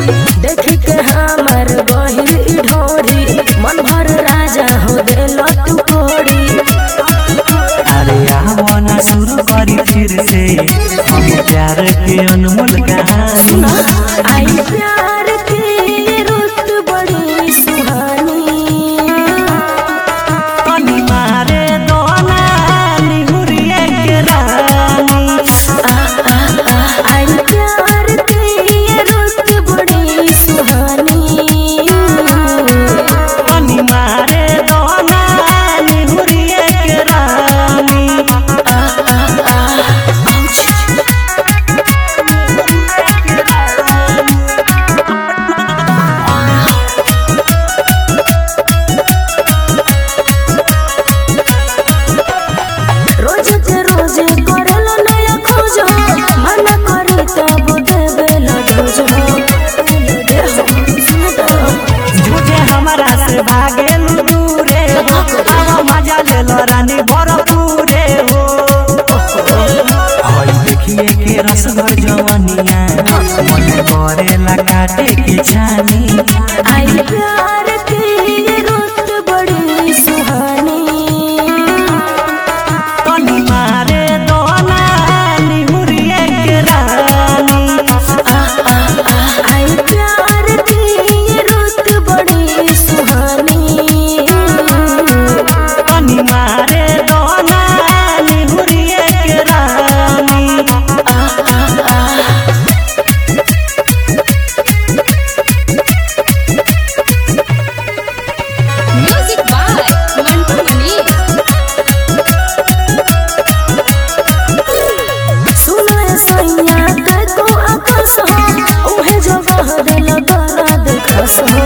देख के हमर गहिर ढोरी मन भर राजा हो देलो तू कोड़ी। अरे आवना शुरू करी फिर से हम प्यार के अनमोल कहानी। आई प्यार की रुत बड़ी सुहानी। पानी मारे दोना निहुरिए के रानी। आई प्यार की रुत बड़ी सुहानी। पानी मारे दोना निहुरिए के रानी। रोज के रोज करलो नया खोज मन करे तब देवेला डोज। झूठे हमारा से भागेल दूरे हो अब मजा ले लो रानी भरपूरे हो। हई देखिए के रसगर जवानिया मन करेला काटे के छानी। आई प्यार की रुत बड़ी सुहानी। पानी मारे दोना निहुरिए के रानी। आई प्यार की रुत बड़ी सुहानी। पानी मारे दोना निहुरिए के रानी। Music by Mantu Mani. सुनो सैया के को आकाश हो उहे जगह दिल दर्द खस हो।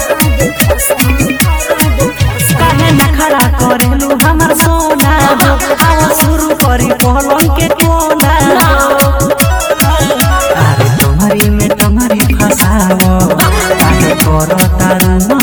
काहे नखरा करेलू हमर सोना हो आवा शुरू करी पहलम के कोना हो। अरे तुम्हारी में तुम्हारी फसाओ काहे करो तारू